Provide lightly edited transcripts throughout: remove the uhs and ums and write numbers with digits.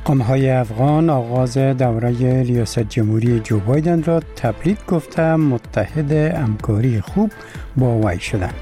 مقام‌های افغان آغاز دوره ریاست جمهوری جو بایدن را تبریک گفته متحد همکاری خوب با وی شدند.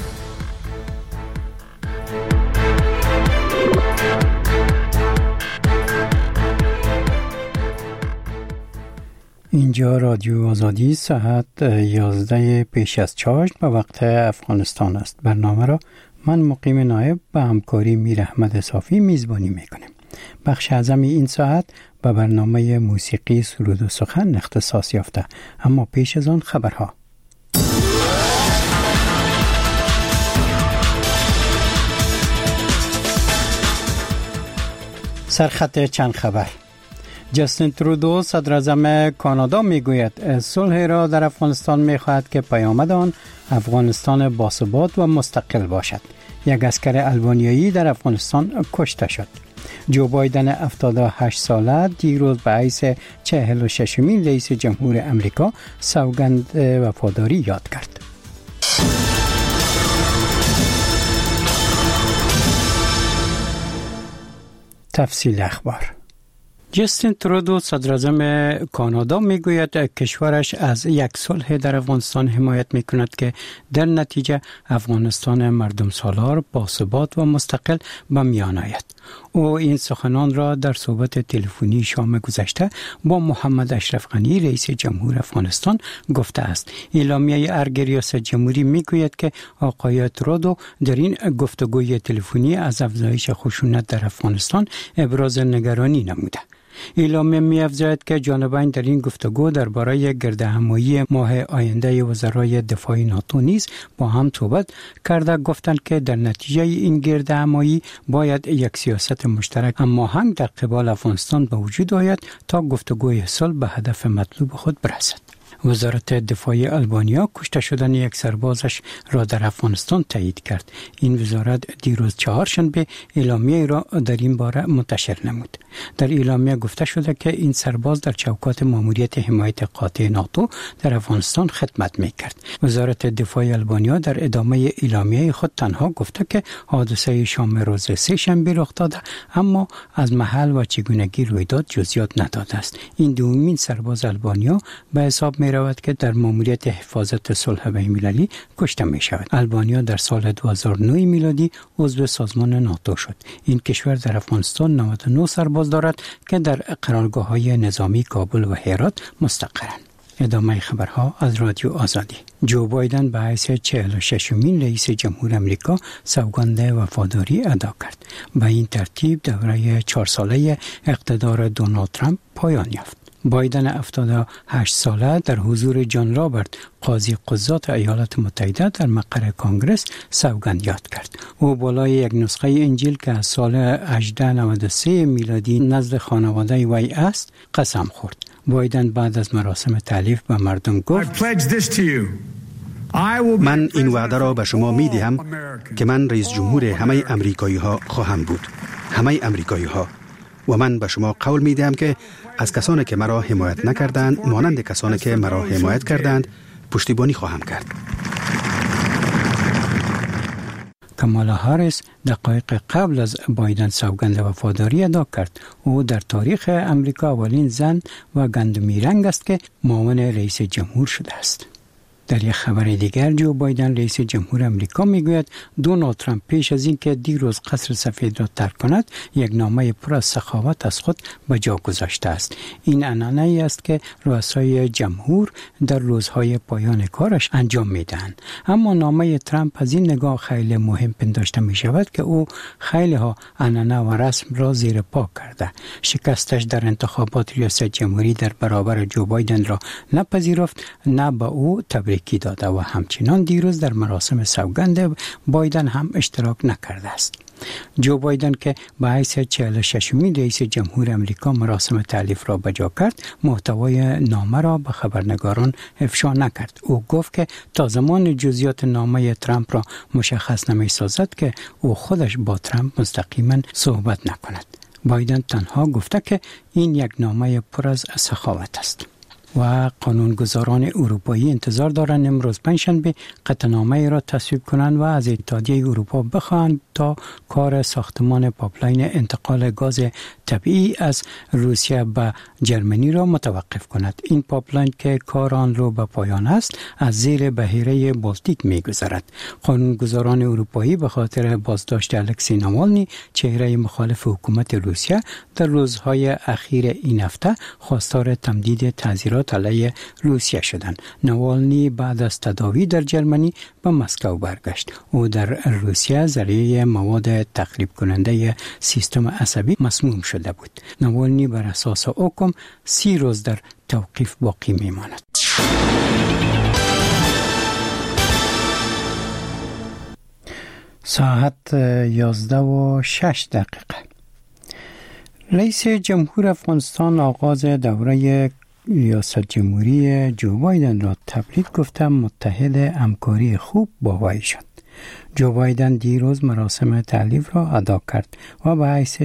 اینجا رادیو آزادی ساعت 11 پیش از چاشت به وقت افغانستان است. برنامه را من مقیم نایب به همکاری میر احمد صافی میزبانی میکنیم. بخش اعظم این ساعت به برنامه موسیقی سرود و سخن اختصاص یافته، اما پیش از آن خبرها. سرخط چند خبر. جاستین ترودو صدر اعظم کانادا میگوید صلح را در افغانستان میخواهد که پیامد آن افغانستان باثبات و مستقل باشد. یک عسکر آلبانیایی در افغانستان کشته شد. جو بایدن 78 ساله دیروز به حیث 46مین رئیس جمهور امریکا سوگند وفاداری یاد کرد. تفصیل اخبار. جاستین ترودو صدر اعظم کانادا میگوید کشورش از یک صلح در افغانستان حمایت میکند که در نتیجه افغانستان مردم سالار باثبات و مستقل به میان آید. او این سخنان را در صحبت تلفنی شام گذشته با محمد اشرف غنی رئیس جمهور افغانستان گفته است. اعلامیه ارگ ریاست جمهوری میگوید که آقای ترودو در این گفتگوی تلفنی از افزایش خشونت در افغانستان ابراز نگرانی نموده. اعلامیه می‌افزاید که جانبین در این گفتگو درباره گردهمایی ماه آینده وزرای دفاع ناتو نیز با هم صحبت کرده. گفتند که در نتیجه این گردهمایی باید یک سیاست مشترک اما هماهنگ در قبال افغانستان به وجود آید تا گفتگوی صلح به هدف مطلوب خود برسد. وزارت دفاع آلبانیا کشته شدن یک سربازش را در افغانستان تایید کرد. این وزارت دیروز چهارشنبه اعلامیه را در این باره منتشر نمود. در اعلامیه گفته شده که این سرباز در چوکات ماموریت حمایت قاطع ناتو در افغانستان خدمت می‌کرد. وزارت دفاع آلبانیا در ادامه اعلامیه خود تنها گفته که حادثه شام روز سه شنبه رخ داده، اما از محل و چگونگی رویداد جزئیات نداده است. این دومین سرباز آلبانیا به حساب می‌رود که در ماموریت حفاظت صلح بین‌المللی کشته می‌شود. آلبانیا در سال 2009 میلادی عضو سازمان ناتو شد. این کشور در افغانستان 99 سرباز دارد که در قرارگاه‌های نظامی کابل و هرات مستقرند. ادامه خبرها از رادیو آزادی. جو بایدن به حیث 46مین رئیس جمهور امریکا سوگند وفاداری ادا کرد. به این ترتیب دوره 4 ساله اقتدار دونالد ترامپ پایان یافت. بایدن 78 ساله در حضور جان رابرت قاضی قضات ایالات متحده در مقر کانگرس سوگند یاد کرد. او بالای یک نسخه انجیل که از سال 1893 میلادی نزد خانواده وی است قسم خورد. بایدن بعد از مراسم تعریف به مردم گفت: من این وعده را به شما می دهم که من رئیس جمهور همه امریکایی ها خواهم بود. همه امریکایی ها. و من به شما قول می دهم که از کسانی که مرا حمایت نکردند مانند کسانی که مرا حمایت کردند پشتیبانی خواهم کرد. کامالا هاریس دقایق قبل از بایدن سوگند وفاداری ادا کرد. او در تاریخ امریکا اولین زن و گندمی رنگ است که معاون رئیس جمهور شده است. در یک خبر دیگر جو بایدن رئیس جمهور امریکا میگوید دونالد ترامپ پیش از اینکه دیروز قصر سفید را ترک کند یک نامه پر از سخاوت از خود به جا گذاشته است. این عنعنه‌ای است که رؤسای جمهور در روزهای پایان کارش انجام میدهند. اما نامه ترامپ از این نگاه خیلی مهم پنداشته می شود که او خیلی ها عنعنه و رسم را زیر پا کرده. شکستش در انتخابات ریاست جمهوری در برابر جو بایدن را نپذیرفت، نه به او تبریک کی داده و همچنان دیروز در مراسم سوگند بایدن هم اشتراک نکرده است. جو بایدن که به حیث 46مین رئیس جمهور امریکا مراسم تألیف را بجا کرد، محتوای نامه را به خبرنگاران افشا نکرد. او گفت که تا زمان جزئیات نامه ترامپ را مشخص نمی سازد که او خودش با ترامپ مستقیما صحبت نکند. بایدن تنها گفته که این یک نامه پر از سخاوت است. و قانونگذاران اروپایی انتظار دارند امروز پنجشنبه قطعنامه را تصویب کنند و از اتحادیه اروپا بخواهند تا کار ساختمان پایپلاین انتقال گاز طبیعی از روسیه به جرمنی را متوقف کند. این پایپلاین که کار آن را به پایان است از زیر بحیره بالتیک می‌گذرد. قانونگذاران اروپایی به خاطر بازداشت الکسی ناوالنی چهره مخالف حکومت روسیه در روزهای اخیر این هفته خواستار تمدید تعزیرات علیه روسیه شدند. ناوالنی بعد از تداوی در جرمنی به مسکو برگشت. او در روسیه ذریعه مواد تخریب کننده سیستم عصبی مسموم شده بود. ناوالنی بر اساس حکم 30 روز در توقیف باقی میماند. ساعت 11:06. رئیس جمهور افغانستان آغاز دوره ریاست جمهوری جو بایدن را تبریک گفته متحد همکاری خوب با وی شد. جو بایدن دیروز مراسم تحلیف را ادا کرد و به حیث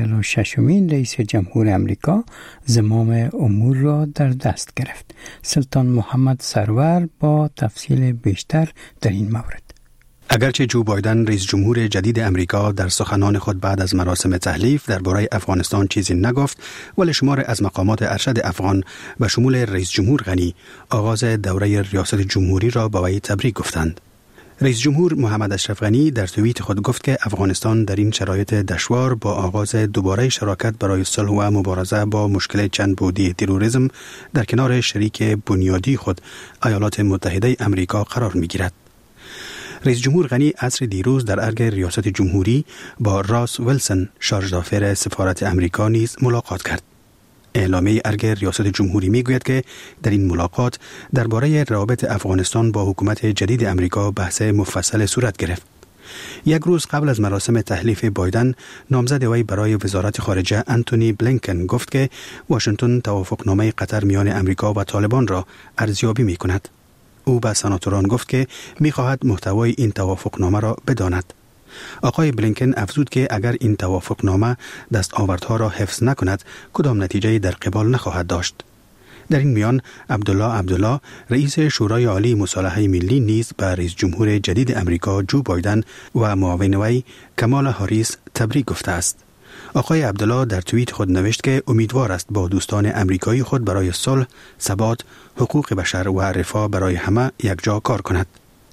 46مین رئیس جمهور امریکا زمام امور را در دست گرفت. سلطان محمد سرور با تفصیل بیشتر در این مورد. اگرچه جو بایدن رئیس جمهور جدید امریکا در سخنان خود بعد از مراسم تحلیف درباره افغانستان چیزی نگفت، ولی شمار از مقامات ارشد افغان به شمول رئیس جمهور غنی آغاز دوره ریاست جمهوری را با وی تبریک گفتند. رئیس جمهور محمد اشرف غنی در توییت خود گفت که افغانستان در این شرایط دشوار با آغاز دوباره شراکت برای صلح و مبارزه با مشکل چند بعدی تروریسم در کنار شریک بنیادی خود ایالات متحده امریکا قرار می‌گیرد. رئیس جمهور غنی عصر دیروز در ارگ ریاست جمهوری با راس ویلسون شارژ دافر سفارت امریکا نیز ملاقات کرد. اعلامیه ارگ ریاست جمهوری میگوید که در این ملاقات درباره روابط افغانستان با حکومت جدید امریکا بحث مفصل صورت گرفت. یک روز قبل از مراسم تحلیف بایدن، نامزد وی برای وزارت خارجه انتونی بلینکن گفت که واشنگتن توافقنامه قطر میان امریکا و طالبان را ارزیابی میکند. او به سناتوران گفت که می‌خواهد محتوای این توافقنامه را بداند. آقای بلینکن افزود که اگر این توافقنامه دستاوردها را حفظ نکند، کدام نتیجه در قبال نخواهد داشت. در این میان عبدالله رئیس شورای عالی مصالحه ملی نیز به رئیس جمهور جدید امریکا جو بایدن و معاون وی کمالا هاریس تبریک گفته است. آقای عبدالله در توییت خود نوشت که امیدوار است با دوستان امریکایی خود برای صلح، ثبات، حقوق بشر و رفاه برای همه یکجا کار کند.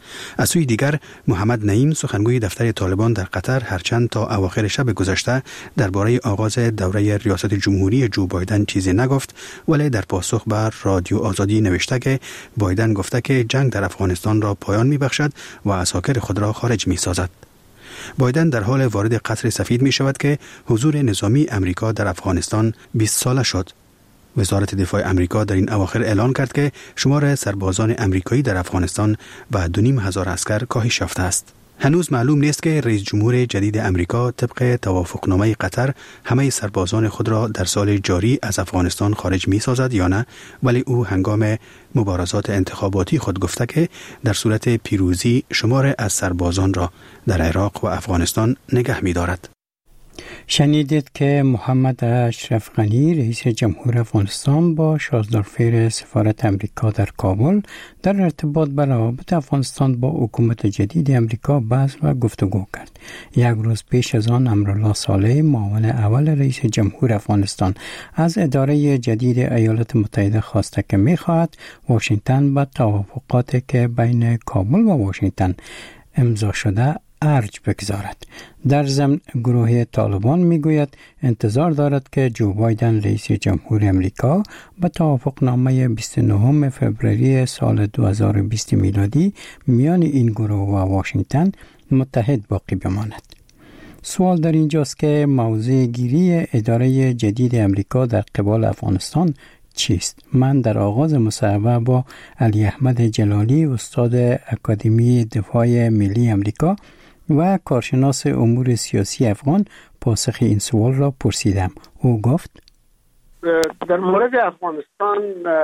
از سوی دیگر محمد نعیم سخنگوی دفتر طالبان در قطر هرچند تا اواخر شب گذشته درباره آغاز دوره ریاست جمهوری جو بایدن چیزی نگفت، ولی در پاسخ بر رادیو آزادی نوشته که بایدن گفته که جنگ در افغانستان را پایان می‌بخشد و عساکر خود را خارج می‌سازد. بایدن در حال وارد قصر سفید می شود که حضور نظامی امریکا در افغانستان 20 ساله شد. وزارت دفاع امریکا در این اواخر اعلان کرد که شمار سربازان امریکایی در افغانستان به 2500 عسکر کاهش یافته است. هنوز معلوم نیست که رئیس جمهور جدید امریکا طبق توافقنامه قطر همه سربازان خود را در سال جاری از افغانستان خارج می سازد یا نه، ولی او هنگام مبارزات انتخاباتی خود گفته که در صورت پیروزی شمار از سربازان را در عراق و افغانستان نگه می دارد. شنیدید که محمد اشرف غنی رئیس جمهور افغانستان با شارژدارفر سفارت امریکا در کابل در ارتباط با روابط افغانستان با حکومت جدید امریکا بحث و گفتگو کرد. یک روز پیش از آن امرالله صالح معاون اول رئیس جمهور افغانستان از اداره جدید ایالات متحده خواسته که می‌خواهد واشنگتن با توافقاتی که بین کابل و واشنگتن امضا شده ارج بگذارد. در ضمن گروه طالبان میگوید انتظار دارد که جو بایدن رئیس جمهور امریکا به توافقنامه 29 فوریه سال 2020 میلادی میان این گروه و واشنگتن متحد باقی بماند. سوال در اینجاست که موضع گیری اداره جدید امریکا در قبال افغانستان چیست؟ من در آغاز مصاحبه با علی احمد جلالی استاد اکادمی دفاع ملی امریکا و کارشناس امور سیاسی افغان پاسخ این سوال را پرسیدم. او گفت در مورد افغانستان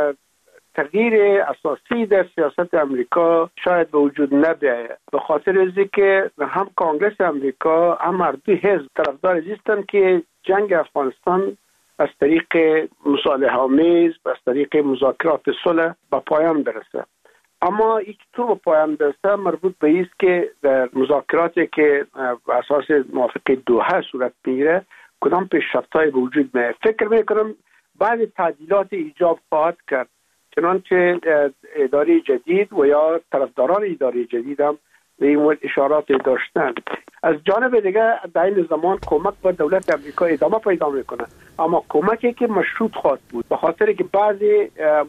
تغییر اساسی در سیاست امریکا شاید به وجود نبیاید، به خاطر اینکه هم کانگرس امریکا هم هر دو حزب طرفدار هستند که جنگ افغانستان از طریق مصالحه آمیز از طریق مذاکرات صلح به پایان برسه. اما این طور به پایان برسه مربوط به است که در مذاکراتی که بر اساس موافقه دوحه صورت میگیره کدام پیشرفت‌های به وجود میاد. فکر میکنم بعض تعدیلات ایجاب خواهد کرد، چنانچه اداره جدید و یا طرفداران اداره جدید هم به این مورد اشارات داشتن. از جانب دیگه در این زمان کمک به دولت امریکا ادامه پیدا میکنه، اما کمکی که مشروط خواهد بود، به خاطر که بعضی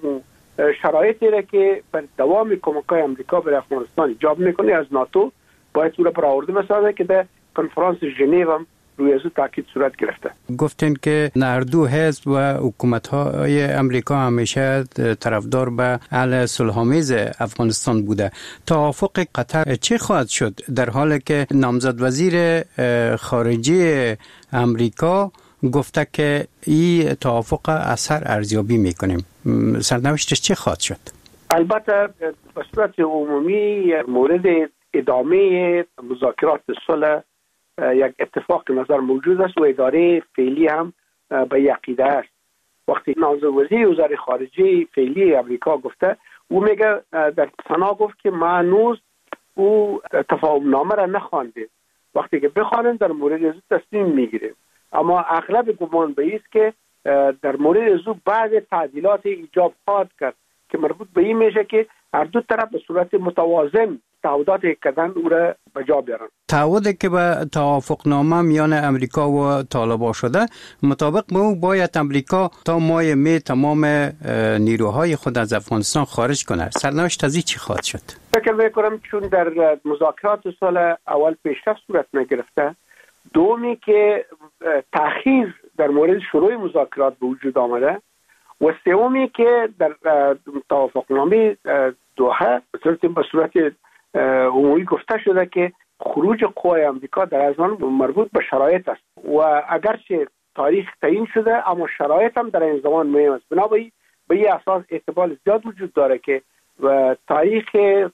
شرایطی را که بر دوام کمک‌های امریکا به افغانستان ایجاب میکنه از ناتو باید او را برآورده بسازه که در کنفرانس ژنو هم روی از تاکید صورت گرفته. گفتین که هر دو حزب و حکومت‌های امریکا همیشه طرفدار به حل صلح‌آمیز افغانستان بوده. توافق قطر چه خواهد شد در حالی که نامزد وزیر خارجه امریکا گفته که این توافق اثر ارزیابی میکنیم؟ سرنوشتش چه خواهد شد؟ البته به صورت عمومی مورد ادامه مذاکرات صلح یک اتفاق نظر موجود است و اداره فعلی هم به یقیده است. وقتی نامزد وزیر وزارت خارجه فعلی امریکا گفته، او میگه در سنا گفت که هنوز او تفاهم نامه را نخوانده، وقتی که بخوانند در مورد از تصمیم میگیره. اما اغلب گمان به است که در مورد از بعض تعدیلات ایجاب خواهد کرد که مربوط به این میشه که هر دو طرف به صورت متوازن تعهدات کردن او را به جا بیارن. تعهدی که به توافقنامه میان امریکا و طالبان شده، مطابق به او باید امریکا تا ماه می تمام نیروهای خود از افغانستان خارج کنه. سرنوشت از این چی خواهد شد؟ فکر میکنم چون در مذاکرات صلح اول پیشرفت صورت نگرفته، دومی که تأخیر در مورد شروع مذاکرات به وجود آمده و سومی که در توافقنامه دوحه به صورت عمومی گفته شده که خروج قوای امریکا در از آن مربوط به شرایط است و اگرچه تاریخ تعیین شده اما شرایط هم در این زمان مهم است. بنابراین به این اساس احتمال زیاد وجود داره که تاریخ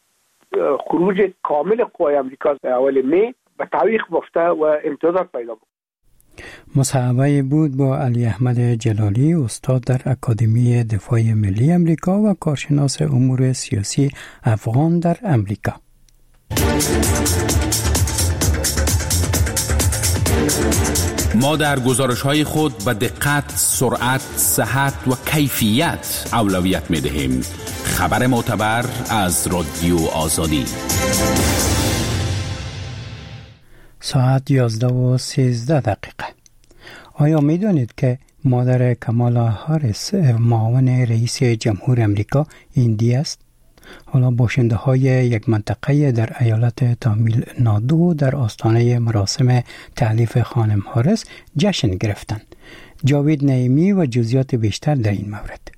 خروج کامل قوای امریکا در اول می به تعویق بافته و امتیازات پیدا بود. مصاحبه بود با علی احمد جلالی، استاد در اکادمی دفاع ملی امریکا و کارشناس امور سیاسی افغان در امریکا. ما در گزارش‌های خود به دقت، سرعت، صحت و کیفیت اولویت می‌دهیم. خبر معتبر از رادیو آزادی. ساعت 11:13. آیا می دانید که مادر کامالا هاریس معاون رئیس جمهور امریکا هندی است؟ حالا باشنده های یک منطقه در ایالت تامیل نادو در آستانه مراسم تألیف خانم هاریس جشن گرفتند. جاوید نعیمی و جزئیات بیشتر در این مورد.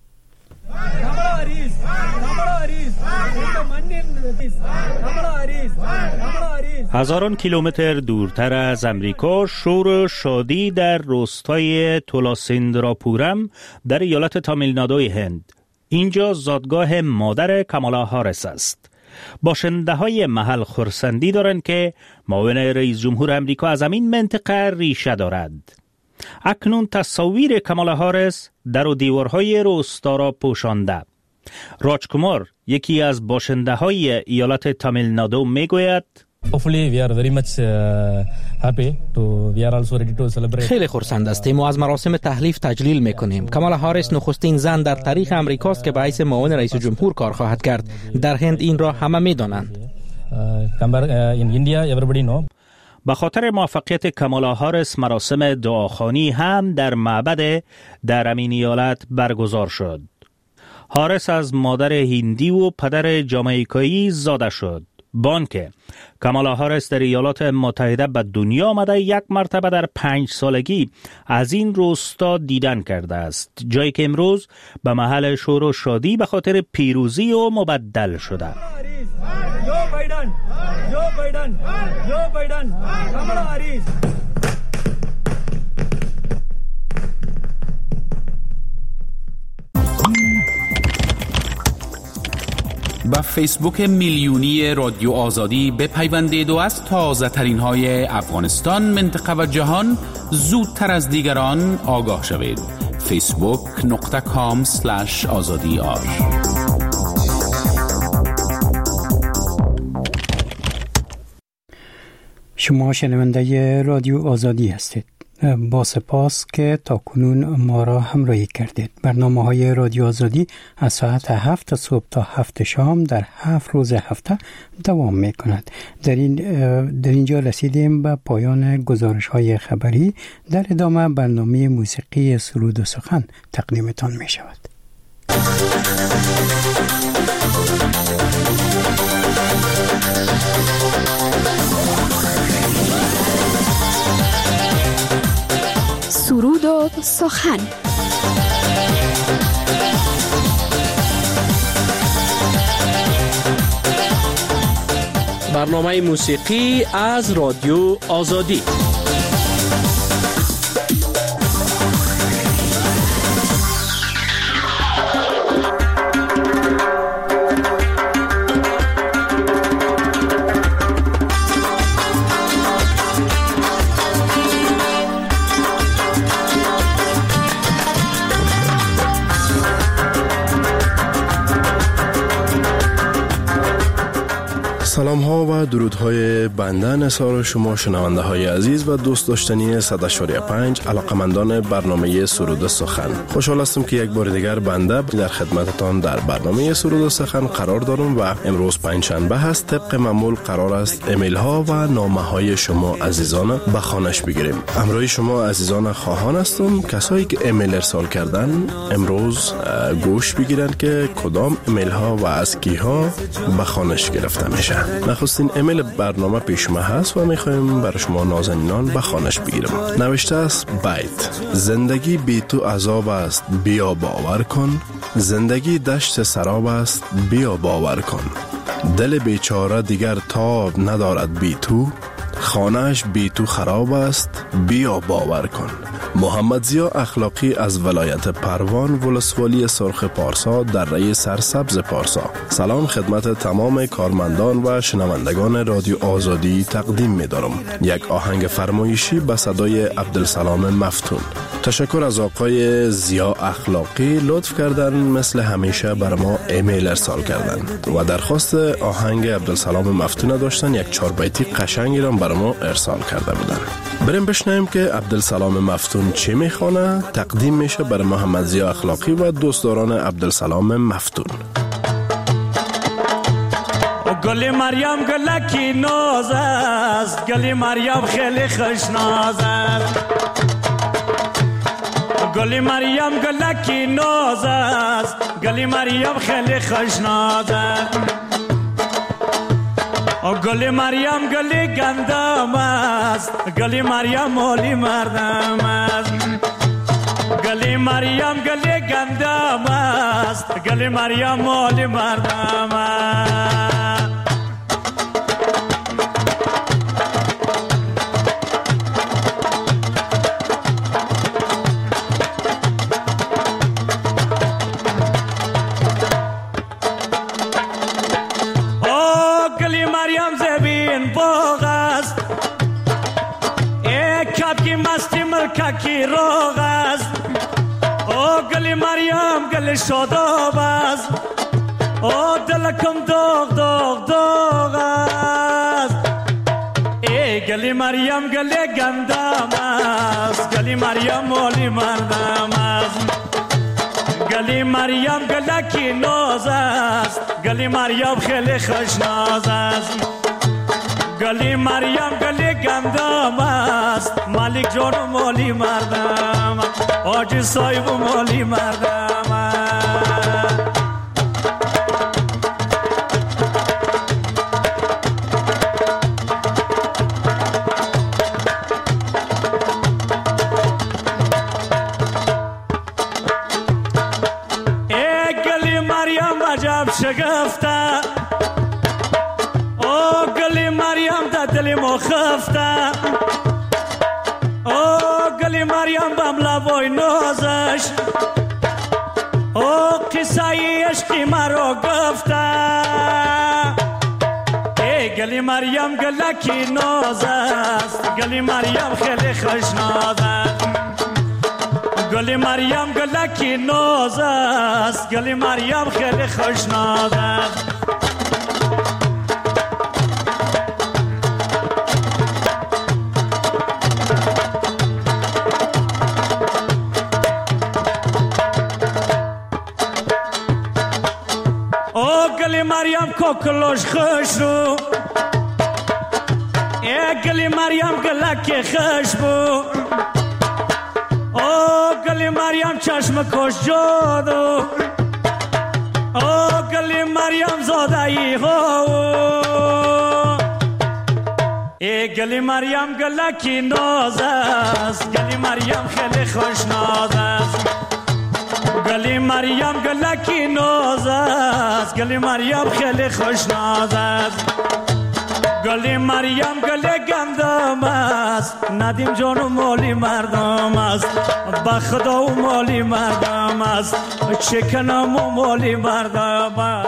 هزاران کیلومتر دورتر از امریکا شور و شادی در روستای تولاسیندراپورم در ایالت تامیل نادوی هند. اینجا زادگاه مادر کامالا هاریس است. باشنده های محل خرسندی دارند که معاون رئیس جمهور امریکا از همین منطقه ریشه دارد. اکنون تصاویر کامالا هاریس در و دیوارهای روستا را پوشانده. راج کمار، یکی از باشنده های ایالت تامیل نادو، میگوید خیلی خرسند هستیم و از مراسم تحلیف تجلیل میکنیم. کامالا هاریس نخستین زن در تاریخ امریکاست که به حیث معاون رئیس جمهور کار خواهد کرد. در هند این را همه میدانند. به خاطر موفقیت کامالا هاریس مراسم دعاخوانی هم در معبد در همین ایالت برگزار شد. هاریس از مادر هندی و پدر جامائیکایی زاده شد. بانکه کامالا هاریس در ایالات متحده به دنیا آمده یک مرتبه در 5 سالگی از این روستا دیدن کرده است، جایی که امروز به محل شور و شادی به خاطر پیروزی و مبدل شده. با فیسبوک میلیونی رادیو آزادی بپیوندید و از تازه ترین های افغانستان، منطقه و جهان زودتر از دیگران آگاه شوید. facebook.com/azadiar. شما شنونده رادیو آزادی هستید. با سپاس که تا کنون ما را همراهی کردید. برنامه‌های رادیو آزادی از ساعت 7 صبح تا 7 شام در 7 روز هفته دوام می‌کند. در اینجا رسیدیم به پایان گزارش‌های خبری. در ادامه برنامه موسیقی سرود و سخن تقدیمتان می‌شود. سرود و سخن. برنامه موسیقی از رادیو آزادی. سلام ها و درود های بنده نثار شما شنونده های عزیز و دوست داشتنی 100.5 علاقمندان برنامه سرود سخن. خوشحال هستم که یک بار دیگر بنده در خدمتتان در برنامه سرود سخن قرار دارم و امروز پنجشنبه هست. طبق معمول قرار است ایمیل ها و نامه های شما عزیزان به خوانش بگیریم. همراه شما عزیزان خواهان هستم. کسایی که ایمیل ارسال کردن امروز گوش بگیرن که کدام ایمیل ها و از کی ها به خوانش گرفته میشه. نخستین ایمیل برنامه پیش ما هست و میخوایم برای شما نازنینان به خوانش بگیرم. نوشته است: بیت: زندگی بی تو عذاب است، بیا باور کن. زندگی دشت سراب است، بیا باور کن. دل بیچاره دیگر تاب ندارد بی تو، خانهش بی تو خراب است، بیا باور کن. محمد ضیا اخلاقی از ولایت پروان، ولسوالی سرخ پارسا در ره سرسبز پارسا. سلام خدمت تمام کارمندان و شنوندگان رادیو آزادی تقدیم می دارم. یک آهنگ فرمایشی به صدای عبدالسلام مفتون. تشکر از آقای ضیا اخلاقی، لطف کردن مثل همیشه بر ما ایمیل ارسال کردن و درخواست آهنگ عبدالسلام مفتون داشتن. یک 4 بیتی قشنگی را بر ما ارسال کرده بودن. بریم بشنویم که عبدالسلام مفتون چی میخوانه. تقدیم میشه برای محمد ضیا اخلاقی و دوستداران عبدالسلام مفتون. گل مریم گلکی ناز است، گل مریم خیلی خوش ناز است. گل مریم گلکی ناز است، گل مریم خیلی خوش ناز است. گل مریم گل گندم است، گل مریم مولی مردم است. گل مریم گل گندم است، گل مریم مولی مردم است. کی روغ است، او گلی مریم گلی شاداب است، او دلکم دوغ دوغ دوغ است. ای گلی مریم گلی گندم است، گلی مریم مولی مردم است. گلی مریم گلکی ناز است، گلی مریم خیلی خوش ناز است. گلی مریم گلی گندم است، مالک جان مولی مردم، آج صاحب مولی مردم. ای گلی مریم عجب شگفته، او گلی مریم دا دلی مخفته، او گلی مریم بم لبای نازش، او قصه عشقی مرا گفته. ای گلی مریم گلکی ناز است، گلی مریم خیلی خوش ناز است. گل مریم گلکی ناز است، گل مریم خیلی خوشناز است. گل مریم کوکلوش خوش رو، گل مریم گلک خوش بو، گل مریم چشم کش جادو، گل مریم زادایی هو، گل مریم گلکی ناز است، گل مریم خیلی خوش ناز است. گلی مریم گلکی ناز است، گلی مریم خیلی خوش ناز است. گلی مریم گل گندم است، ندیم جان و مالی مردم است. بخدا و مالی مردم است، چکنم و مالی مردم است.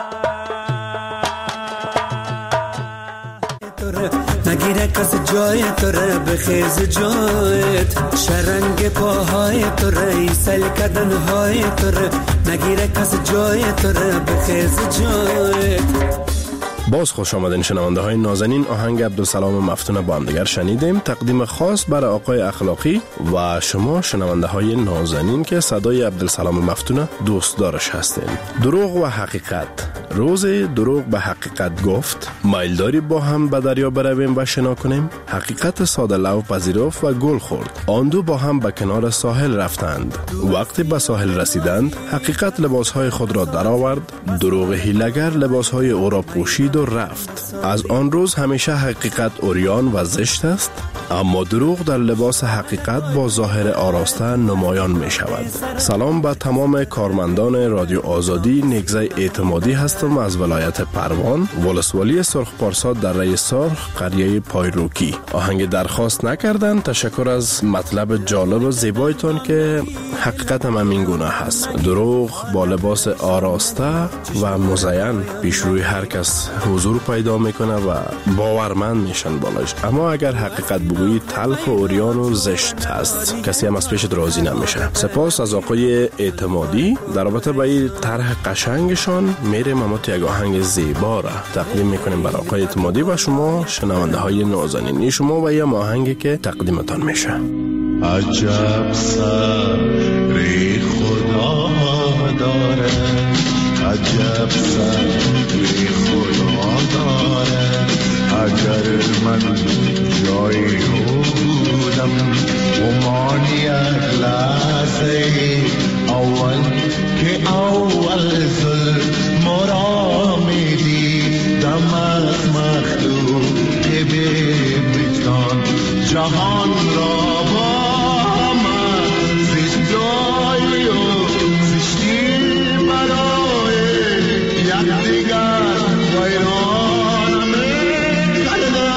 نگیره کس جای تو ره بخیز جایت، شرنگ پاهای تو ره سل کدن های تو ره، نگیره کس جای تو ره بخیز جایت. باز خوش آمدین شنونده های نازنین. آهنگ عبدالسلام مفتون با هم دیگر شنیدیم، تقدیم خاص برای آقای اخلاقی و شما شنونده های نازنین که صدای عبدالسلام مفتون دوست دارش هستین. دروغ و حقیقت. روز دروغ به حقیقت گفت، مایل داری با هم به دریا برویم و شنا کنیم؟ حقیقت ساده لو پذیرفت و گل خورد. آن دو با هم به کنار ساحل رفتند. وقتی به ساحل رسیدند، حقیقت لباسهای خود را درآورد، دروغ هیلگر لباسهای او را پوشید و رفت. از آن روز همیشه حقیقت عریان و زشت است، اما دروغ در لباس حقیقت با ظاهر آراسته نمایان می شود. سلام به تمام کارمندان رادیو آزادی. نگزه اعتمادی هستم از ولایت پروان، ولسوالی سرخ پارسا در رای سرخ، قریه پایروکی. آهنگ درخواست نکردن. تشکر از مطلب جالب و زیبایتون که حقیقت هم این گونه هست. دروغ با لباس آراسته و مزین پیش روی هر کس حضور پیدا میکنه و باورمند میشن بالاش، اما اگر حقیقت بگویی تلخ و عریان و زشت هست، کسی هم از پیشت راضی نمیشه. سپاس از آقای اعتمادی. در رابطه با این طرح قشنگشان میریم اما یک آهنگ زیبا را تقدیم میکنیم برای آقای اعتمادی و شما شنونده های نازنین. شما و یه آهنگی که تقدیمتان میشه. عجب سری خدا داره، عجب سری خدا داره. اگر من جایی بودم گمان یک لحظه اول که اول ظلم را میدیدم از مخلوق بمیتان جهان را با من زشتایی و زشتی برای یکدیگر ویران می‌کردند.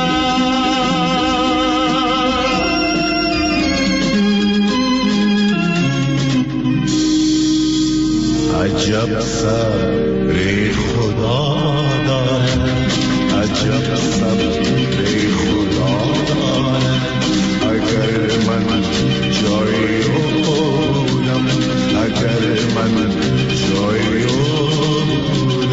عجب سری خدا داره، عجب سری خدا داره. اگر من جایی بودم، اگر من جایی بودم.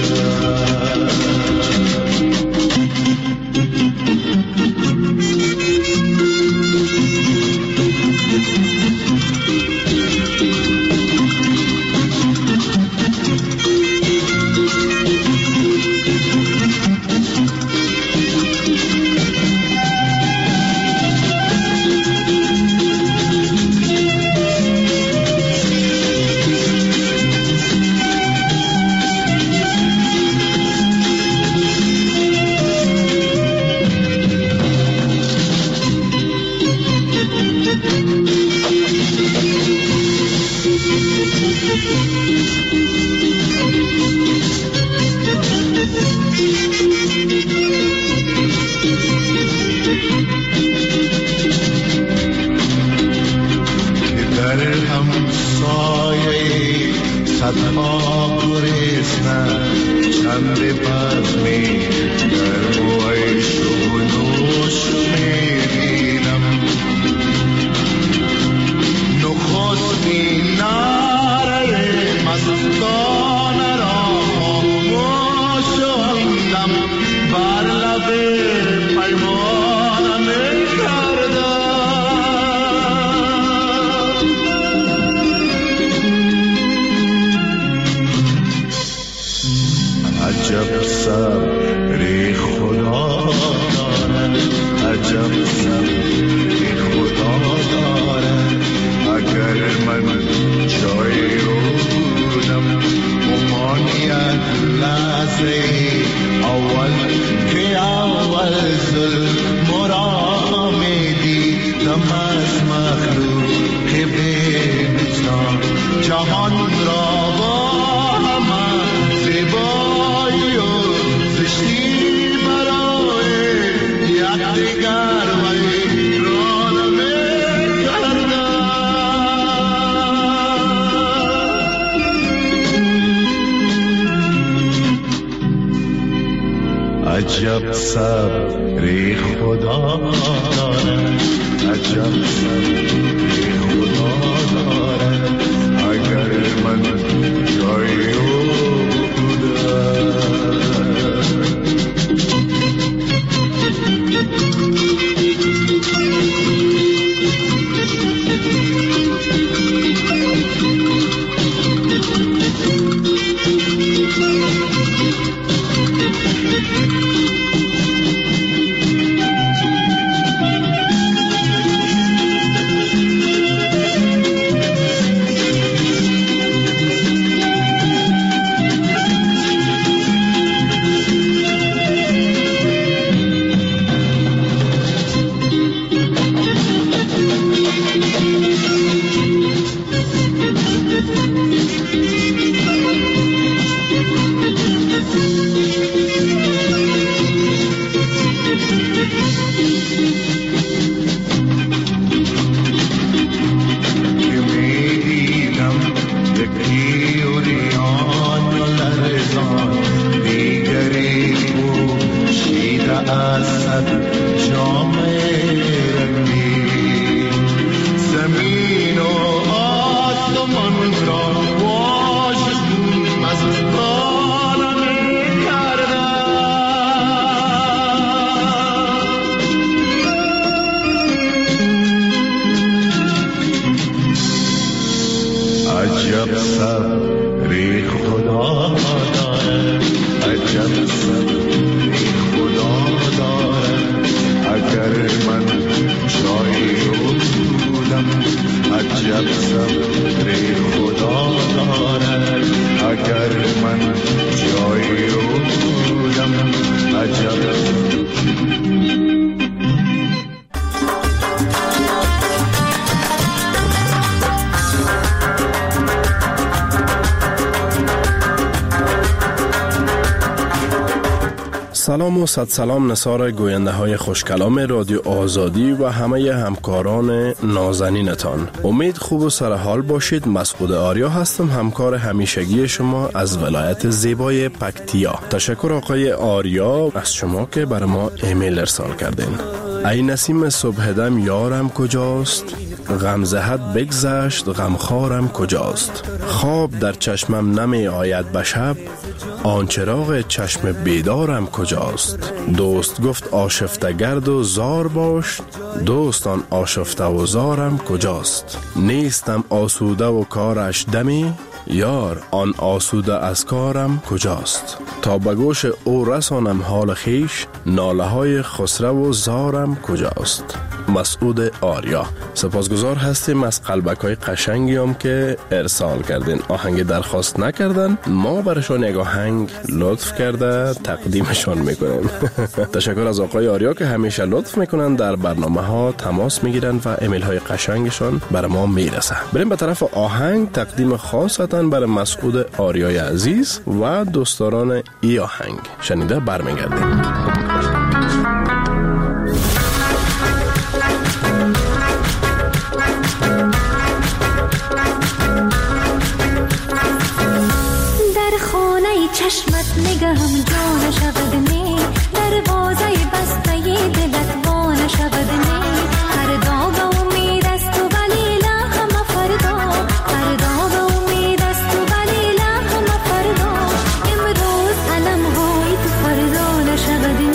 وعده پیمانم کردم. عجب صبر خدا دارد، عجب صبر خدا دارد. اگر من جای او بودم ممانیت لحظه اول که اول ظلم را میدیدم از مخلوق بی مثال جهان را با همه زیبایی و زشتی برای یکدیگر ویران می‌کردند. عجب صبر خدا دارد، عجب صبر خدا دارد. اگر من جای او بودم. عجب صبر خدا دارد، عجب صبر خدا دارد. اگر من جای او بودم عجب صبر خدا دارد. اگر من جای او بودم عجب. سلام و صد سلام نثار گوینده های خوشکلام رادیو آزادی و همه همکاران نازنینتان. امید خوب و سرحال باشید. مسعود آریا هستم، همکار همیشگی شما از ولایت زیبای پکتیا. تشکر آقای آریا از شما که بر ما ایمیل ارسال کردین. ای نسیم صبح دم یارم کجاست؟ غم زهد بگذشت غمخوارم کجاست؟ خواب در چشمم نمی آید به شب، آن چراغ چشم بیدارم کجاست؟ دوست گفت آشفته گرد و زار باش، دوستان آشفته و زارم کجاست؟ نیستم آسوده و کارش دمی، یار آن آسوده از کارم کجاست؟ تا به گوش او رسانم حال خیش، ناله های خسرو و زارم کجاست؟ مسعود آریا. سپاسگزار هستیم از قلبک های قشنگی هم که ارسال کردین. آهنگ درخواست نکردن، ما برشان یک آهنگ لطف کرده تقدیمشان میکنیم. تشکر از آقای آریا که همیشه لطف میکنن، در برنامه ها تماس میگیرن و ایمیل های قشنگشان بر ما میرسه. بریم به طرف آهنگ. تقدیم خاصتا برای مسعود آریای عزیز و دوستداران ای آهنگ. شنیده برمیگردیم. چشمت نگهم جا نشود نی، دروازه بسته دلت وا نشود نی. فردا به امید است و ولی لحم فردا، فردا به امید است و ولی لحم فردا. امروز علم های تو فردا نشود نی.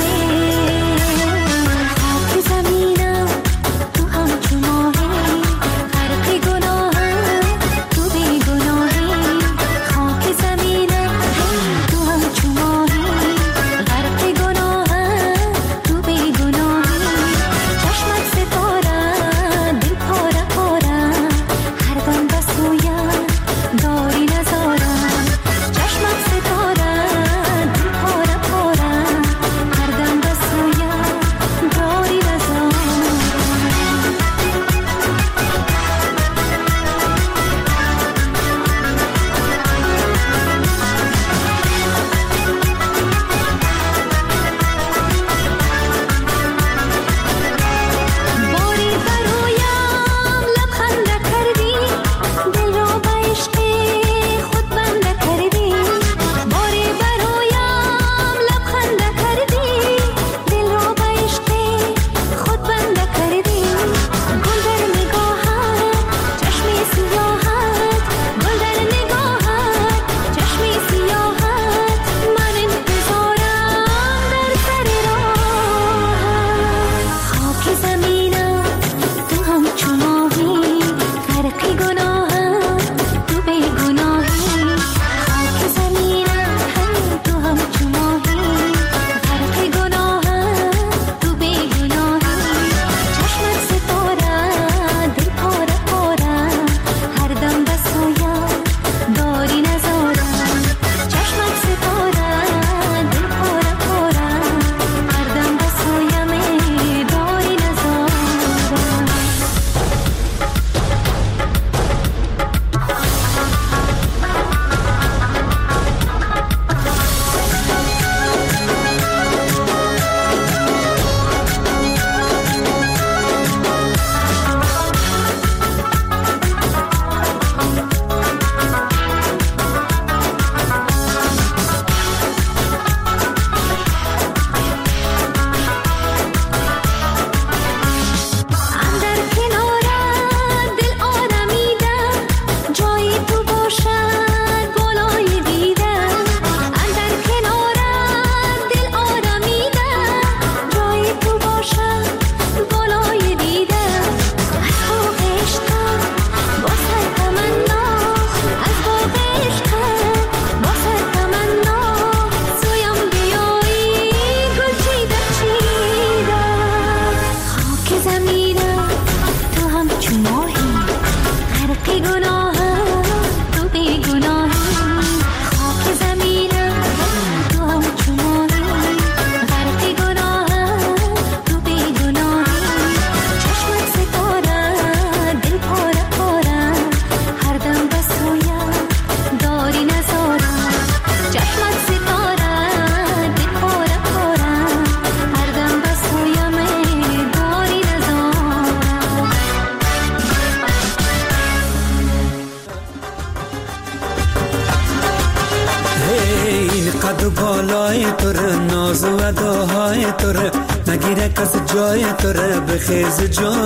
تو ره نگیره کس جای تو ره بخیز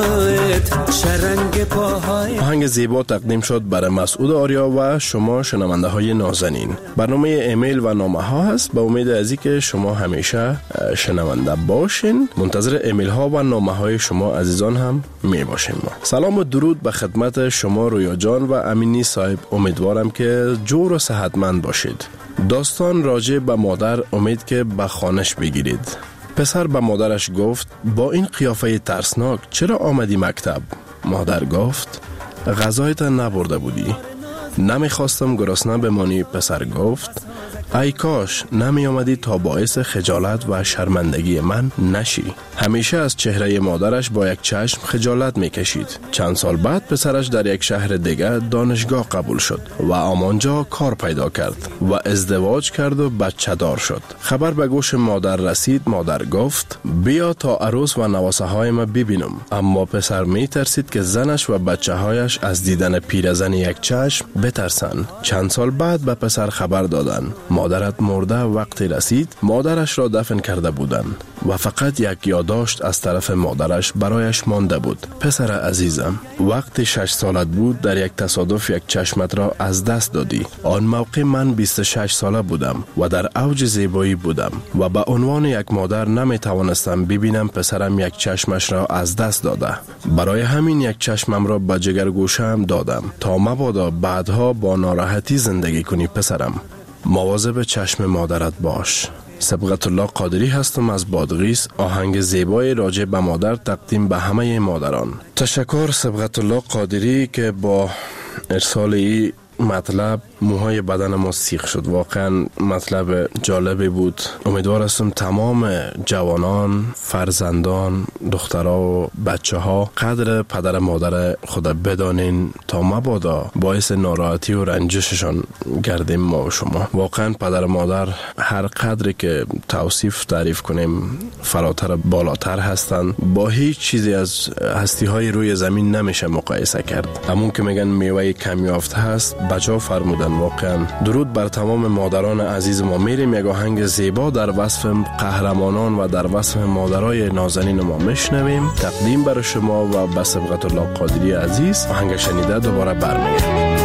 جایت شرنگ پاهای. آهنگ زیبا تقدیم شد برای مسعود آریا و شما شنونده های نازنین. برنامه ایمیل و نامه ها هست. به امید ازی که شما همیشه شنونده باشین. منتظر ایمیل ها و نامه های شما عزیزان هم می باشیم. سلام و درود به خدمت شما رویا جان و امینی صاحب. امیدوارم که جور و صحتمند باشید. داستان راجع به مادر امید که به خانش بگیرید. پسر به مادرش گفت با این قیافه ترسناک چرا آمدی مکتب؟ مادر گفت غذایت نبرده بودی. نمیخواستم گرسنه بمانی. پسر گفت ای کاش نمی آمدی تا باعث خجالت و شرمندگی من نشی. همیشه از چهره مادرش با یک چشم خجالت می کشید. چند سال بعد پسرش در یک شهر دیگر دانشگاه قبول شد و آنجا کار پیدا کرد و ازدواج کرد و بچه دار شد. خبر به گوش مادر رسید. مادر گفت بیا تا عروس و نواسه های ما ببینم. اما پسر می ترسید که زنش و بچه هایش از دیدن پیرزن یک چشم بترسن. چند سال بعد به پسر خبر دادن مادرت مرده. وقتی رسید مادرش را دفن کرده بودند و فقط یک یادداشت از طرف مادرش برایش مانده بود. پسر عزیزم وقتی 6 سالت بود در یک تصادف یک چشمت را از دست دادی. آن موقع من 26 ساله بودم و در اوج زیبایی بودم و به عنوان یک مادر نمی توانستم ببینم پسرم یک چشمش را از دست داده. برای همین یک چشمم را به جگرگوشه‌ام دادم تا مبادا بعدها با ناراحتی زندگی کنی. پسرم مواظب چشم مادرت باش. سبقت الله قادری هستم از بادغیس. آهنگ زیبای راجع به مادر تقدیم به همه مادران. تشکر سبقت الله قادری که با ارسال این مطلب موهای بدن ما سیخ شد. واقعا مطلب جالبی بود. امیدوار هستم تمام جوانان، فرزندان، دخترها و بچه ها قدر پدر مادر خود بدانین تا مبادا باعث ناراحتی و رنجششان گردیم ما و شما. واقعا پدر مادر هر قدری که توصیف تعریف کنیم فراتر بالاتر هستند. با هیچ چیزی از هستی های روی زمین نمیشه مقایسه کرد. همون که میگن میوه کم یافته هست بجا فرمودن. واقعا درود بر تمام مادران عزیز ما. میریم یک آهنگ زیبا در وصف قهرمانان و در وصف مادرای نازنین ما میشنویم. تقدیم بر شما و به سبقت الله قادری عزیز. آهنگ شنیده دوباره برمیگردیم.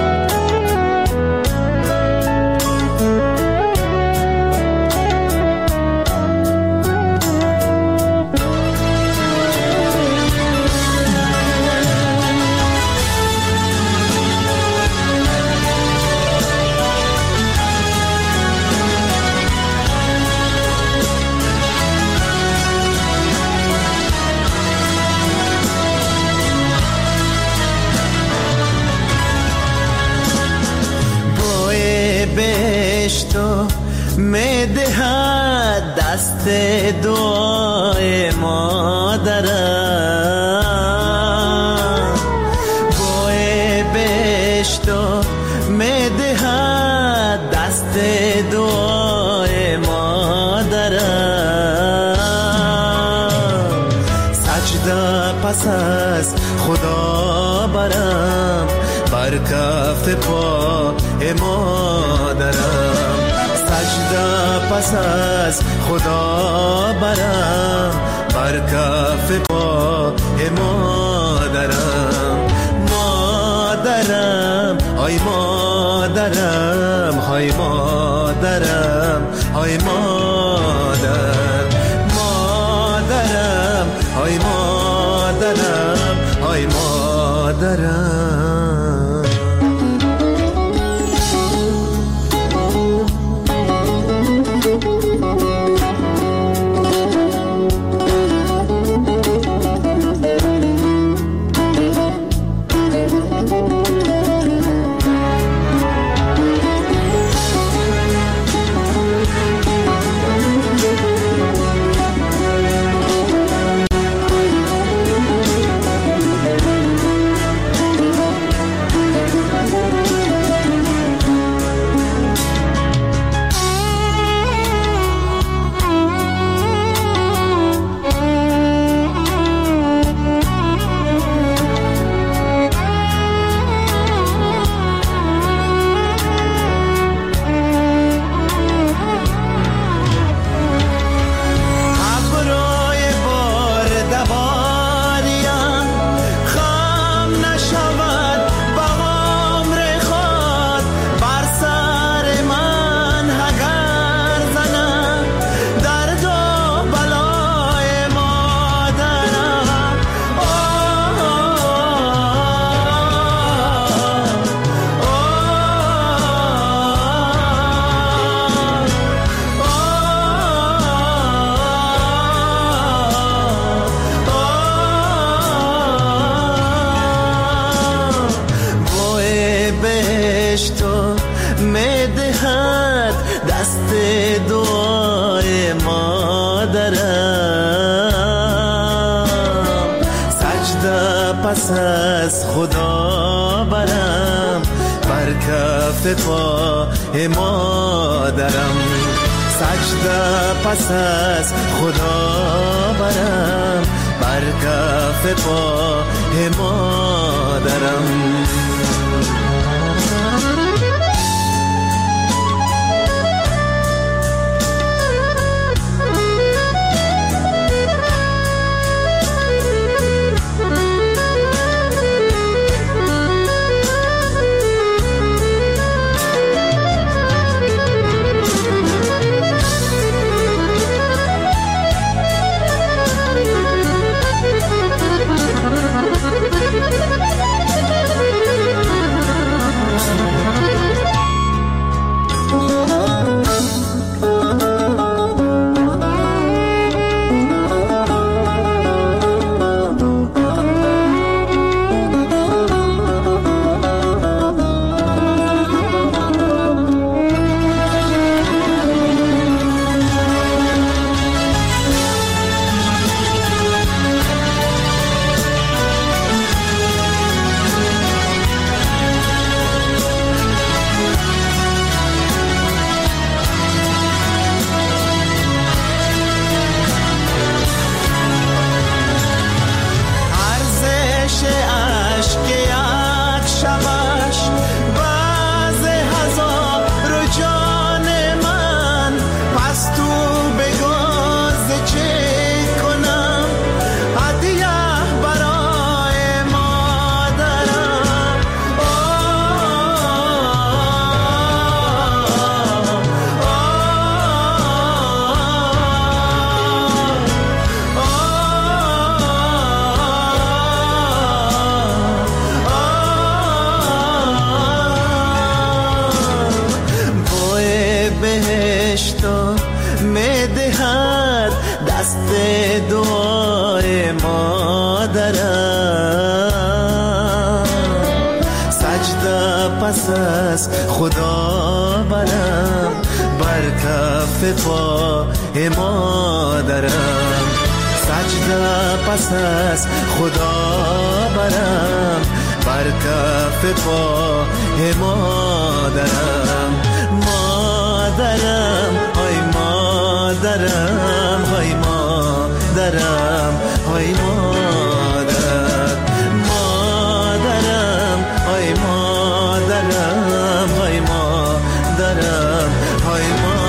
میدهد دست دعای مادرم. بوی بهشتو میدهد دست دعای مادرم. سجده پس از خدا برم بر کف پای مادرم. سجده پس از خدا برم بر کف پای مادرم. مادرم آی مادرم های مادرم های مادر. مادرم های مادرم های مادرم. پس از خدا برم، بر کف پای مادرم. سجده پس از خدا برم، بر کف پای مادرم. پس از خدا برم، بر کف پای مادرم. سجده پس از خدا برم، بر کف پای مادرم. مادرم های مادرم، های مادرم، های مادر. مادرم های مادرم، های مادرم، های مادر.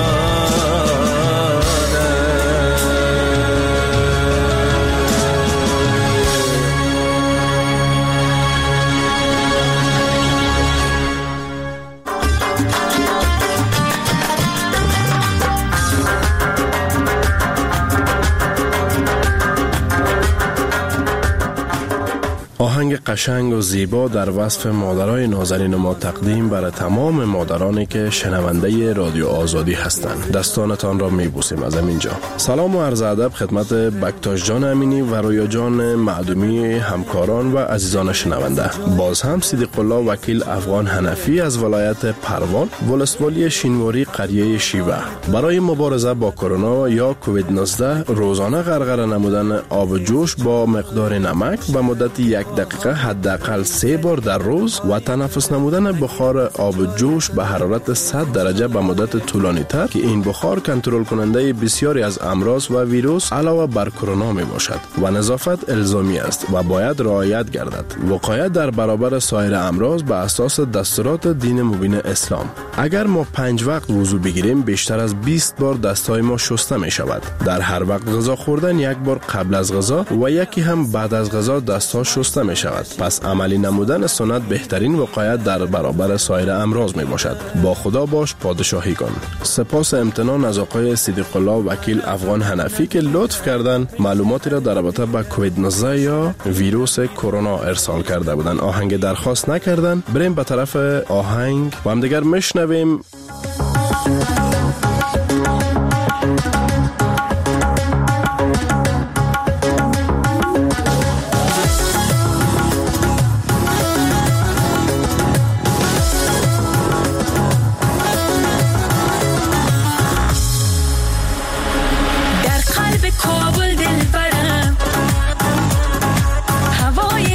آهنگ قشنگ و زیبا در وصف مادرای نازنین ما تقدیم برای تمام مادرانی که شنونده رادیو آزادی هستند. دستانتان را میبوسیم از اینجا. سلام و عرض ادب خدمت بکتاش جان امینی و رویا جان معدومی، همکاران و عزیزان شنونده. باز هم صدیق الله وکیل افغان حنفی از ولایت پروان، ولسوالی شینواری، قریه شیوه، برای مبارزه با کرونا یا کووید 19 روزانه غرغره نمودن آب جوش با مقدار نمک به مدت 1 دقیقه حداقل 3 بار در روز و تنفس نمودن بخار آب جوش به حرارت 100 درجه به مدت طولانی تر که این بخار کنترل کننده بسیاری از امراض و ویروس علاوه بر کرونا می باشد و نظافت الزامی است و باید رعایت گردد. وقایت در برابر سایر امراض به اساس دستورات دین مبین اسلام. اگر ما 5 وقت وضو بگیریم بیشتر از 20 بار دستهای ما شسته می شود. در هر وقت غذا خوردن 1 بار قبل از غذا و یکی هم بعد از غذا دستها شسته می شود. پس عملی نمودن سنت بهترین وقایت در برابر سایر امراض می باشد. با خدا باش پادشاهی کن. سپاس امتنان از آقای صدیق الله وکیل افغان حنفی که لطف کردن معلوماتی را در رابطه با کووید 19 یا ویروس کرونا ارسال کرده بودند. آهنگ درخواست نکردن. بریم به طرف آهنگ و هم دیگر میشنویم. کابل دل برم، هوای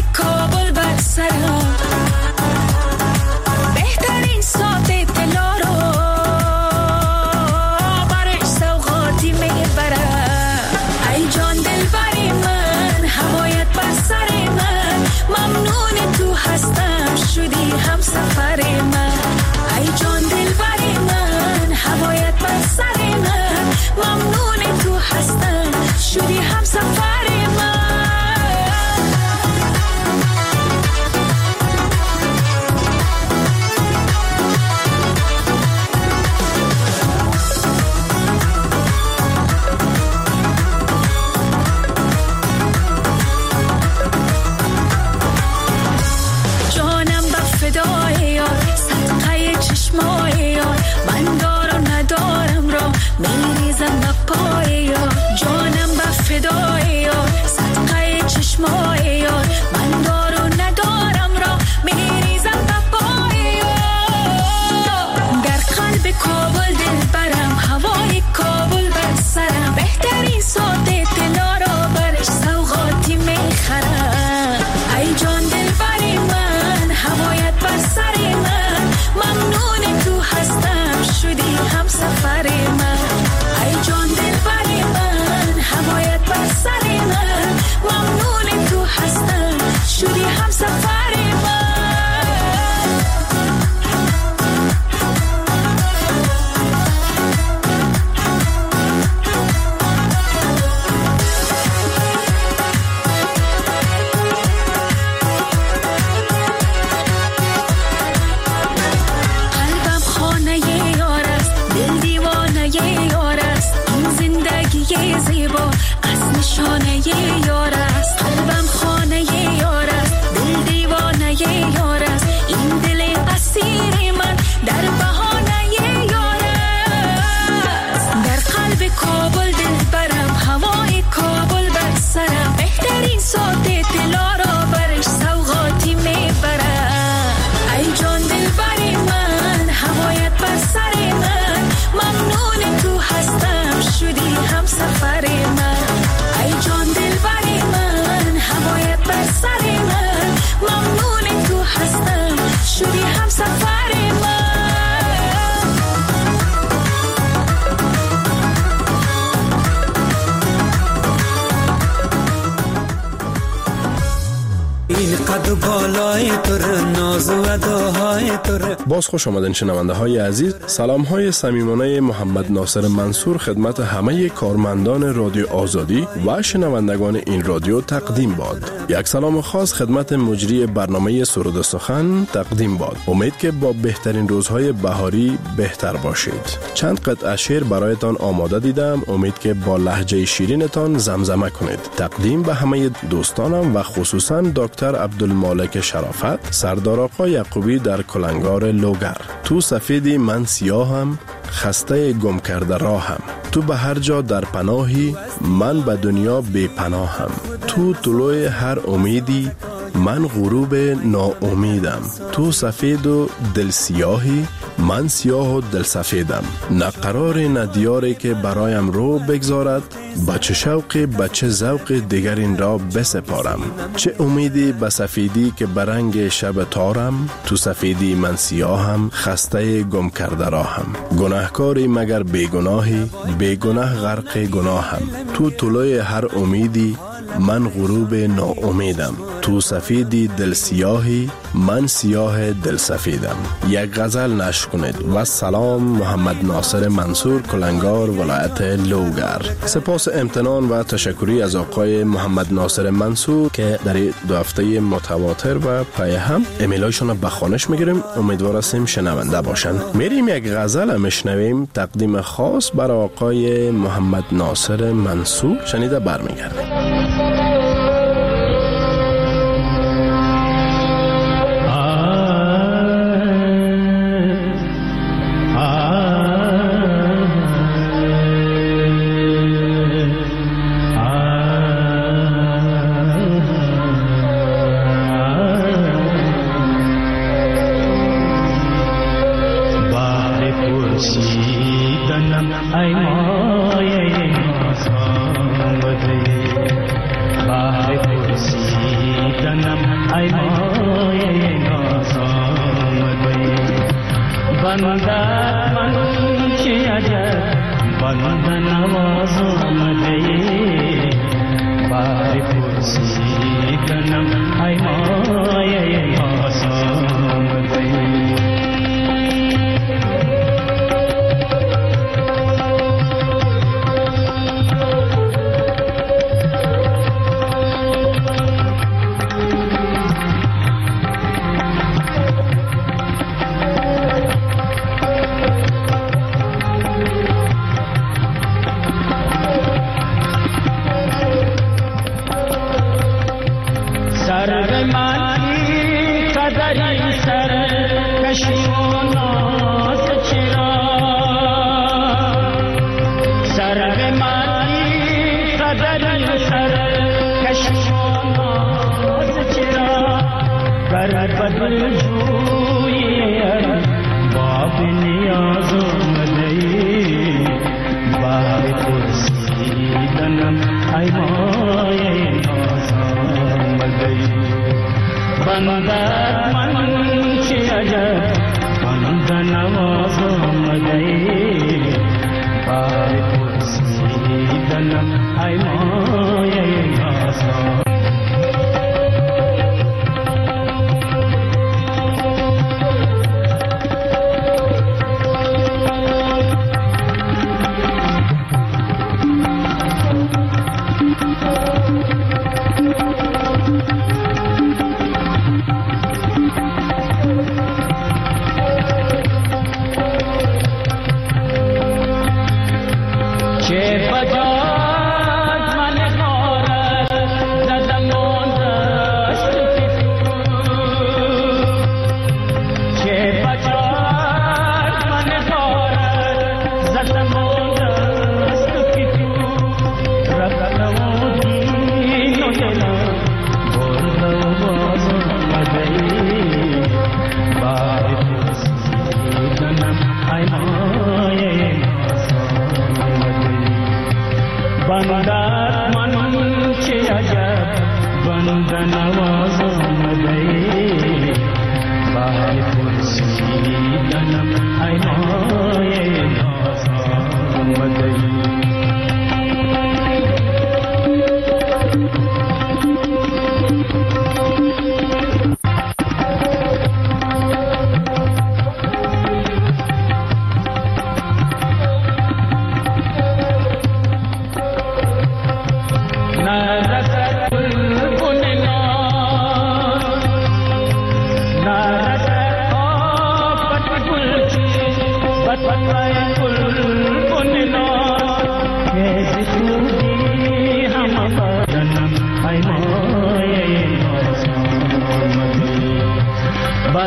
و بالای تو ناز و اداهای تو. باز خوش آمدین شنونده های عزیز. سلام های صمیمانه محمد ناصر منصور خدمت همه کارمندان رادیو آزادی و شنوندگان این رادیو تقدیم باد. یک سلام خاص خدمت مجری برنامه سرود سخن تقدیم باد. امید که با بهترین روزهای بهاری بهتر باشید. چند قطعه شعر برایتان آماده دیدم. امید که با لهجه شیرینتان زمزمه کنید. تقدیم به همه دوستانم و خصوصا دکتر عبدالمالک شرافت، سردار آقا یعقوبی در کلنگار لوگر. تو سفیدی من سیاهم، خسته گم کرده راهم. تو به هر جا در پناهی، من به دنیا بی پناهم. تو طلوع هر امیدی، من غروب ناامیدم. تو سفید و دل سیاهی، من سیاه و دل سفیدم. نه قرار نه دیاری که برایم رو بگذارد، بچه شوقی بچه ذوق دیگر این را بسپارم. چه امیدی به سفیدی که برنگ شب تارم. تو سفیدی من سیاهم، خسته گم کرده راهم. گناهکاری مگر بیگناهی، بیگناه غرق گناهم. تو طلوع هر امیدی، من غروب ناامیدم. تو سفیدی دل سیاهی، من سیاه دل سفیدم. یک غزل نشر کنید. و سلام. محمد ناصر منصور، کلنگار، ولایت لوگر. سپاس امتنان و تشکری از آقای محمد ناصر منصور که در 2 هفته متواتر و پای هم ایمیلایشون به خوانش میگیریم. امیدوار هستیم شنونده باشن. میریم یک غزل میشنویم تقدیم خاص برای آقای محمد ناصر منصور. شنیده برمیگردیم.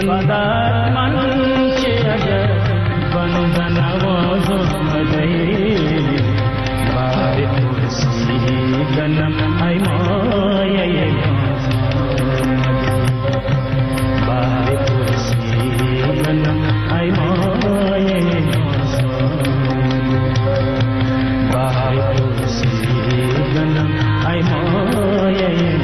بندت من چه اگر بند نوازم مدهی بار پرسیدنم ای مایه بار پرسیدنم ای مایه بار پرسیدنم ای مایه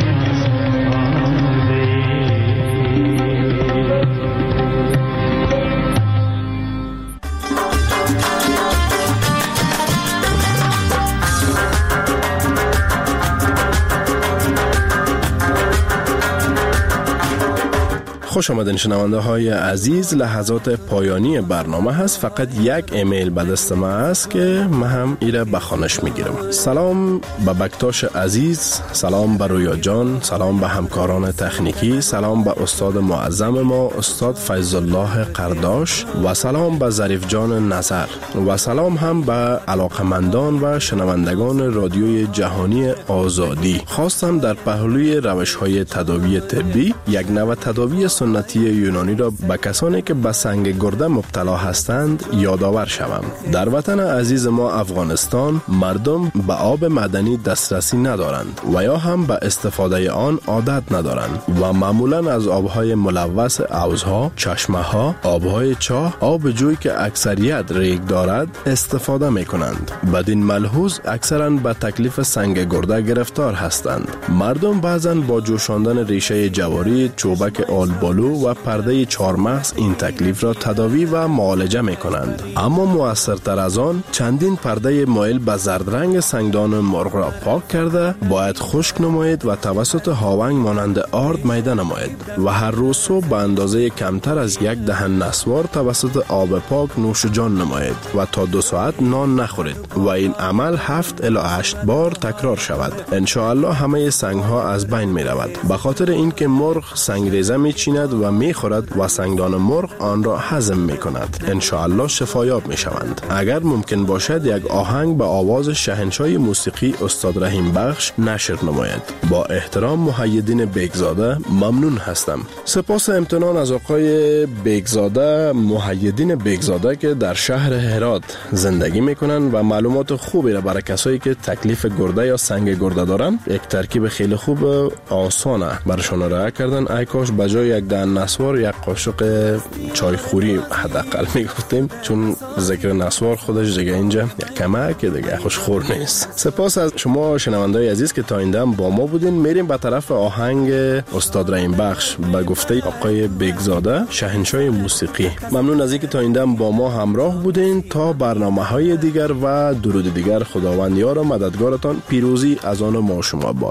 خوش آمدین شنونده های عزیز. لحظات پایانی برنامه هست. فقط یک ایمیل به دست ما است که من هم ایره بخوانش میگیرم. سلام به بکتاش عزیز، سلام به رویا جان، سلام به همکاران تکنیکی، سلام به استاد معظم ما استاد فیض الله قرداش و سلام به ظریف جان نظر و سلام هم به علاقمندان و شنوندگان رادیوی جهانی آزادی. خواستم در پهلوی روش های تداوی طبی یک نوع تداوی سنتی یونانی را به کسانی که به سنگ گرده مبتلا هستند یادآور شوم. در وطن عزیز ما افغانستان مردم به آب معدنی دسترسی ندارند و یا هم به استفاده آن عادت ندارند و معمولا از آبهای ملوث حوضها، چشمه‌ها، آبهای چاه، آب جوی که اکثریت ریگ دارد استفاده می کنند. بدین ملحوظ اکثرا به تکلیف سنگ گرده گرفتار هستند. مردم بعضا با جوشاندن ریشه جواری، چوبک آلبالو و پرده چهارمغز این تکلیف را تداوی و معالجه می کنند. اما مؤثرتر از آن چندین پرده مایل به زرد رنگ سنگدان مرغ را پاک کرده باید خشک نماید و توسط هاونگ مانند آرد میده نماید و هر روز صبح به اندازه کمتر از یک دهن نسوار توسط آب پاک نوش جان نماید و تا 2 ساعت نان نخورید و این عمل 7 الی 8 بار تکرار شود. ان شاء الله همه سنگ ها از بین می رود. به خاطر اینکه مرغ سنگریزه می چیند و می خورد و سنگدان مرغ آن را هضم می کند. ان شاء الله شفایاب می شوند. اگر ممکن باشد یک آهنگ به آواز شاهنشاه موسیقی استاد رحیم بخش نشر نماید. با احترام محیدین بیگزاده. ممنون هستم. سپاس امتنان از آقای بیگزاده، محیدین بیگزاده که در شهر هرات زندگی می کنند و معلومات خوبی را برای کسایی که تکلیف گرده یا سنگ گرده دارن یک ترکیب خیلی خوب آسانه برشان ارائه کردن. ای کاش بجای یک دهن نسوار یک قاشق چای خوری حداقل میگفتیم، چون ذکر نسوار خودش دیگه اینجا یک کمک دیگه خوشخور نیست. سپاس از شما شنوندای عزیز که تا این دم با ما بودین. میریم به طرف آهنگ استاد رحیم بخش به گفته آقای بیگزاده، شاهنشاه موسیقی. ممنون از اینکه تا این دم با ما همراه بودین. تا برنامه‌های دیگر و درود دیگر خداوند یار و مددگارتان. پیروزی از آن ما شما باد.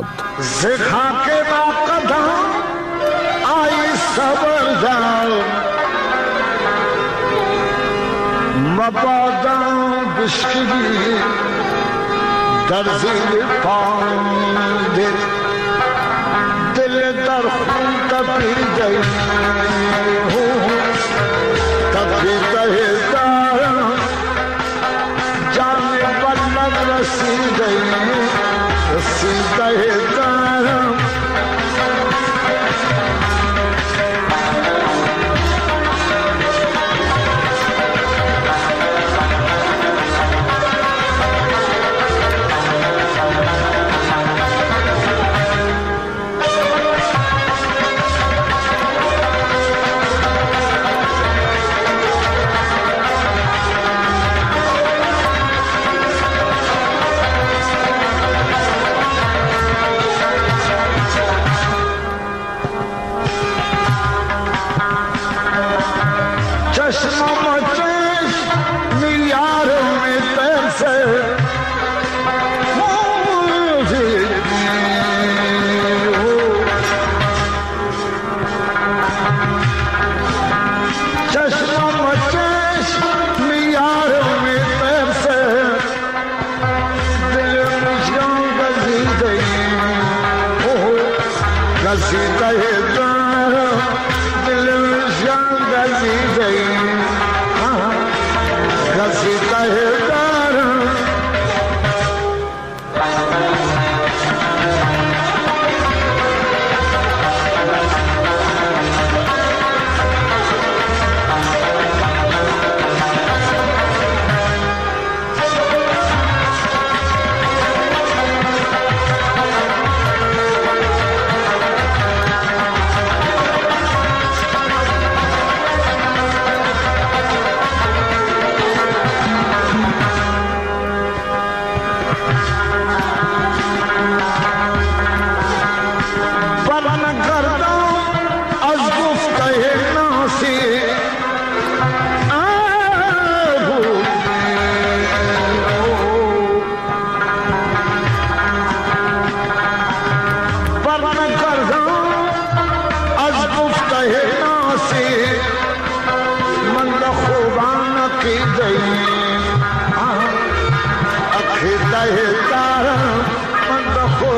صبر دار مبادا بشکلی در زیر پام دل در خون تپیده دارم جان بلند رسیده دارم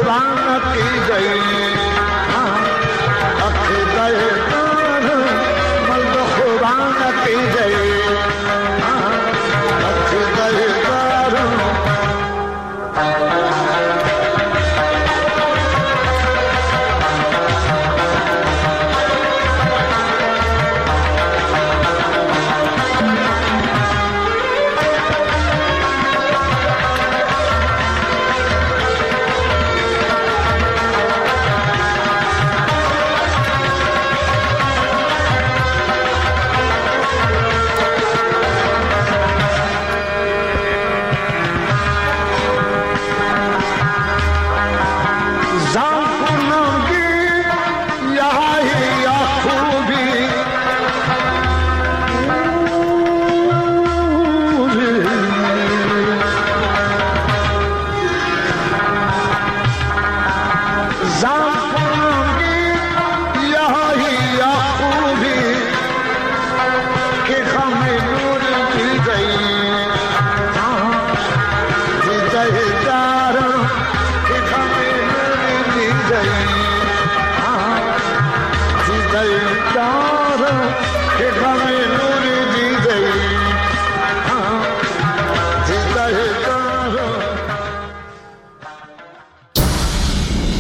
अफसाना की गई